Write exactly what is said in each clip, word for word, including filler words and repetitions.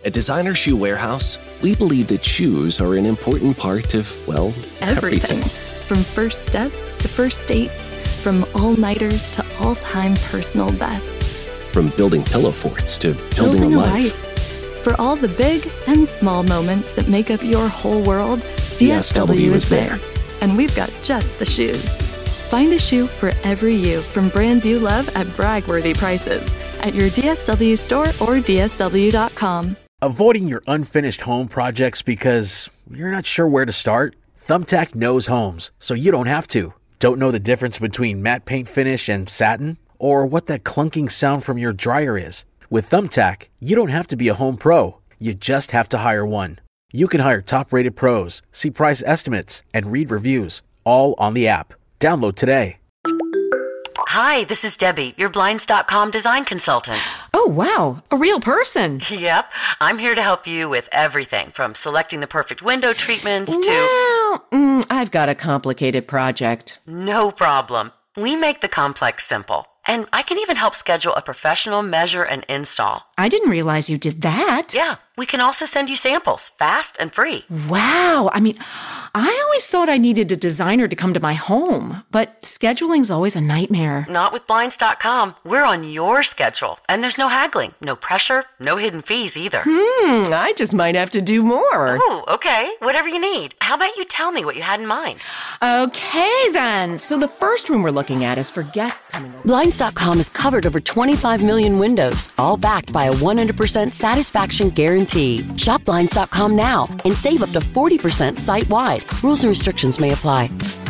At Designer Shoe Warehouse, we believe that shoes are an important part of, well, everything. everything. From first steps to first dates, from all-nighters to all-time personal bests. From building pillow forts to building, Building a a life. life. For all the big and small moments that make up your whole world, D S W is there. And we've got just the shoes. Find a shoe for every you from brands you love at brag-worthy prices at your D S W store or D S W dot com. Avoiding your unfinished home projects because you're not sure where to start? Thumbtack knows homes, so you don't have to. Don't know the difference between matte paint finish and satin? Or what that clunking sound from your dryer is? With Thumbtack, you don't have to be a home pro. You just have to hire one. You can hire top-rated pros, see price estimates, and read reviews, all on the app. Download today. Hi, this is Debbie, your Blinds dot com design consultant. Oh, wow. A real person. Yep. I'm here to help you with everything from selecting the perfect window treatments to... Well, mm, I've got a complicated project. No problem. We make the complex simple. And I can even help schedule a professional measure and install. I didn't realize you did that. Yeah. We can also send you samples, fast and free. Wow. I mean, I always thought I needed a designer to come to my home, but scheduling's always a nightmare. Not with Blinds dot com. We're on your schedule, and there's no haggling, no pressure, no hidden fees either. Hmm, I just might have to do more. Oh, okay. Whatever you need. How about you tell me what you had in mind? Okay, then. So the first room we're looking at is for guests coming over. Blinds dot com has covered over twenty-five million windows, all backed by a one hundred percent satisfaction guarantee. Shop Blinds dot com now and save up to forty percent site-wide. Rules and restrictions may apply.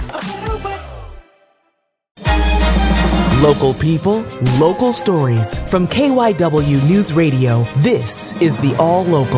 Local people, local stories. From K Y W News Radio, this is the All Local.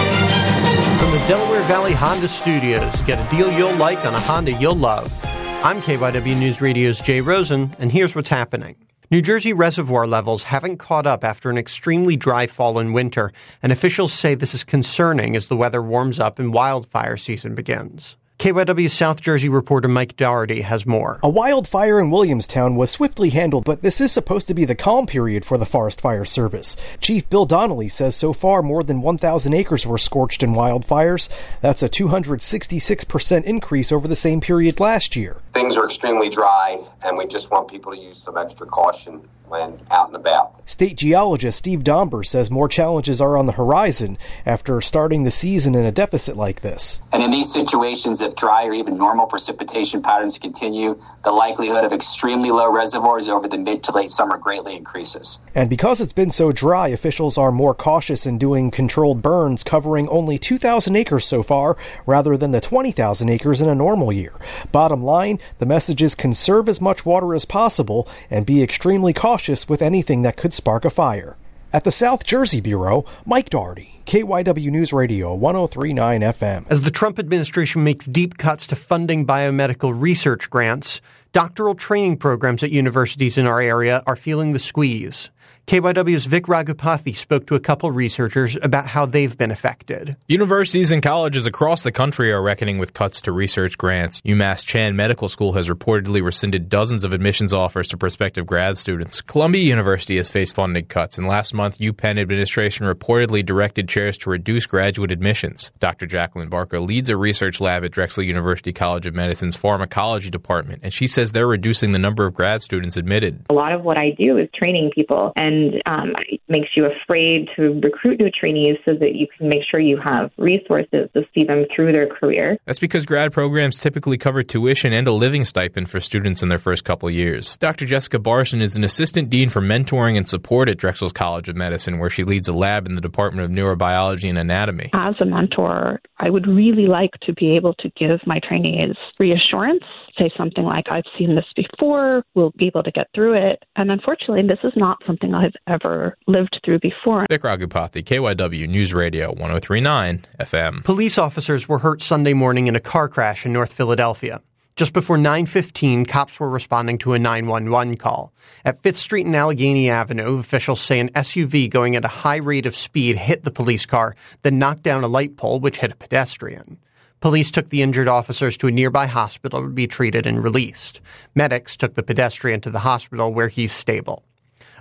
From the Delaware Valley Honda Studios, get a deal you'll like on a Honda you'll love. I'm K Y W News Radio's Jay Rosen, and here's what's happening. New Jersey reservoir levels haven't caught up after an extremely dry fall and winter, and officials say this is concerning as the weather warms up and wildfire season begins. K Y W South Jersey reporter Mike Doherty has more. A wildfire in Williamstown was swiftly handled, but this is supposed to be the calm period for the Forest Fire Service. Chief Bill Donnelly says so far more than one thousand acres were scorched in wildfires. That's a two hundred sixty-six percent increase over the same period last year. Things are extremely dry, and we just want people to use some extra caution when out and about. State geologist Steve Domber says more challenges are on the horizon after starting the season in a deficit like this. And in these situations, if dry or even normal precipitation patterns continue, the likelihood of extremely low reservoirs over the mid to late summer greatly increases. And because it's been so dry, officials are more cautious in doing controlled burns, covering only two thousand acres so far, rather than the twenty thousand acres in a normal year. Bottom line, the message is conserve as much water as possible and be extremely cautious with anything that could spark a fire. At the South Jersey Bureau, Mike Doherty, K Y W News Radio, one oh three point nine F M. As the Trump administration makes deep cuts to funding biomedical research grants, doctoral training programs at universities in our area are feeling the squeeze. K Y W's Vic Raghupathy spoke to a couple researchers about how they've been affected. Universities and colleges across the country are reckoning with cuts to research grants. UMass Chan Medical School has reportedly rescinded dozens of admissions offers to prospective grad students. Columbia University has faced funding cuts, and last month UPenn administration reportedly directed chairs to reduce graduate admissions. Doctor Jacqueline Barker leads a research lab at Drexel University College of Medicine's pharmacology department, and she says they're reducing the number of grad students admitted. A lot of what I do is training people, and And um, it makes you afraid to recruit new trainees so that you can make sure you have resources to see them through their career. That's because grad programs typically cover tuition and a living stipend for students in their first couple years. Doctor Jessica Barson is an assistant dean for mentoring and support at Drexel's College of Medicine, where she leads a lab in the Department of Neurobiology and Anatomy. As a mentor, I would really like to be able to give my trainees reassurance, say something like, I've seen this before, we'll be able to get through it. And unfortunately, this is not something I've ever lived through before. Vic Raghupathy, K Y W News Radio, one oh three point nine F M. Police officers were hurt Sunday morning in a car crash in North Philadelphia. Just before nine fifteen, cops were responding to a nine one one call. At Fifth Street and Allegheny Avenue, officials say an S U V going at a high rate of speed hit the police car, then knocked down a light pole which hit a pedestrian. Police took the injured officers to a nearby hospital to be treated and released. Medics took the pedestrian to the hospital where he's stable.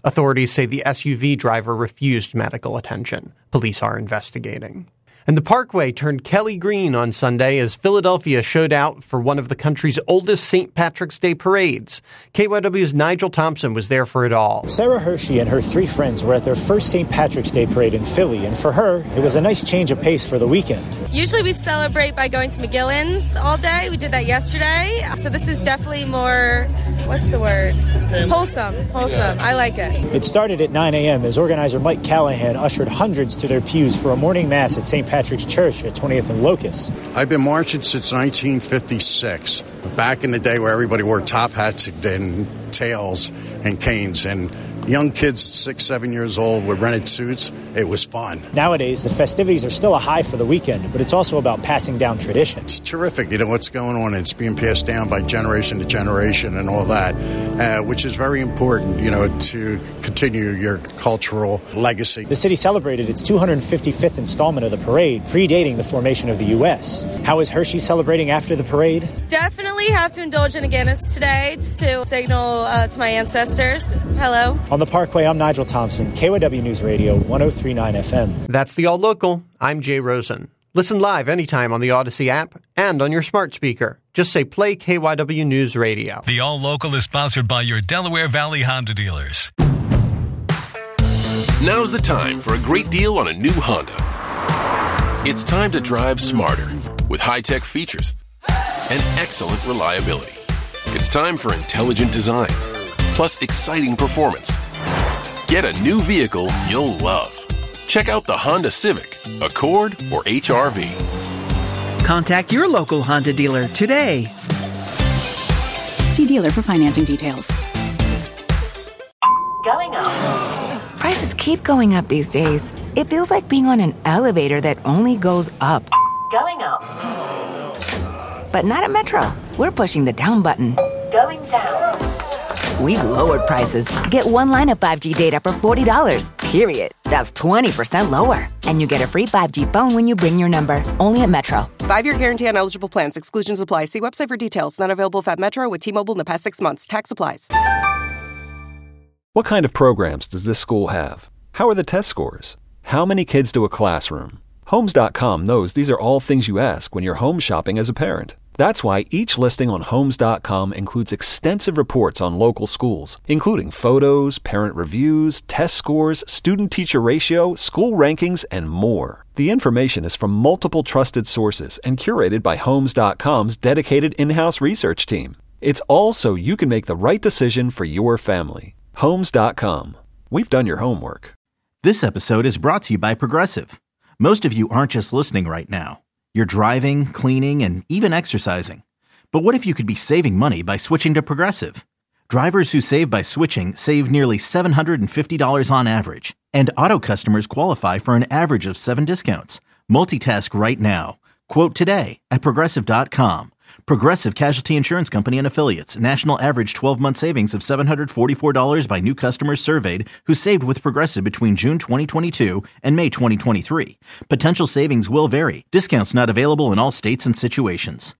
Authorities say the S U V driver refused medical attention. Police are investigating. And the Parkway turned Kelly green on Sunday as Philadelphia showed out for one of the country's oldest Saint Patrick's Day parades. K Y W's Nigel Thompson was there for it all. Sarah Hershey and her three friends were at their first Saint Patrick's Day parade in Philly, and for her, it was a nice change of pace for the weekend. Usually we celebrate by going to McGillin's all day. We did that yesterday. So this is definitely more, what's the word? Wholesome. Wholesome. I like it. It started at nine a.m. as organizer Mike Callahan ushered hundreds to their pews for a morning mass at Saint Patrick's Church at twentieth and Locust. I've been marching since nineteen fifty-six, back in the day where everybody wore top hats and tails and canes, and young kids, six, seven years old, with rented suits. It was fun. Nowadays, the festivities are still a high for the weekend, but it's also about passing down traditions. It's terrific. You know what's going on. It's being passed down by generation to generation and all that, uh, which is very important, you know, to continue your cultural legacy. The city celebrated its two hundred fifty-fifth installment of the parade, predating the formation of the U S. How is Hershey celebrating after the parade? Definitely have to indulge in a Guinness today to signal uh, to my ancestors. Hello. On the Parkway, I'm Nigel Thompson, K Y W News Radio, one oh three point nine F M. That's the All Local. I'm Jay Rosen. Listen live anytime on the Odyssey app and on your smart speaker. Just say play K Y W News Radio. The All Local is sponsored by your Delaware Valley Honda dealers. Now's the time for a great deal on a new Honda. It's time to drive smarter with high-tech features and excellent reliability. It's time for intelligent design, plus exciting performance. Get a new vehicle you'll love. Check out the Honda Civic, Accord, or H R V. Contact your local Honda dealer today. See dealer for financing details. Going up. Prices keep going up these days. It feels like being on an elevator that only goes up. Going up. But not at Metro. We're pushing the down button. Going down. We've lowered prices. Get one line of five G data for forty dollars, period. That's twenty percent lower. And you get a free five G phone when you bring your number. Only at Metro. Five-year guarantee on eligible plans. Exclusions apply. See website for details. Not available if at Metro with T-Mobile in the past six months. Tax applies. What kind of programs does this school have? How are the test scores? How many kids do a classroom? Homes dot com knows these are all things you ask when you're home shopping as a parent. That's why each listing on Homes dot com includes extensive reports on local schools, including photos, parent reviews, test scores, student-teacher ratio, school rankings, and more. The information is from multiple trusted sources and curated by Homes dot com's dedicated in-house research team. It's all so you can make the right decision for your family. Homes dot com. We've done your homework. This episode is brought to you by Progressive. Most of you aren't just listening right now. You're driving, cleaning, and even exercising. But what if you could be saving money by switching to Progressive? Drivers who save by switching save nearly seven hundred fifty dollars on average. And auto customers qualify for an average of seven discounts. Multitask right now. Quote today at Progressive dot com. Progressive Casualty Insurance Company and Affiliates. National average twelve-month savings of seven hundred forty-four dollars by new customers surveyed who saved with Progressive between June twenty twenty-two and May twenty twenty-three. Potential savings will vary. Discounts not available in all states and situations.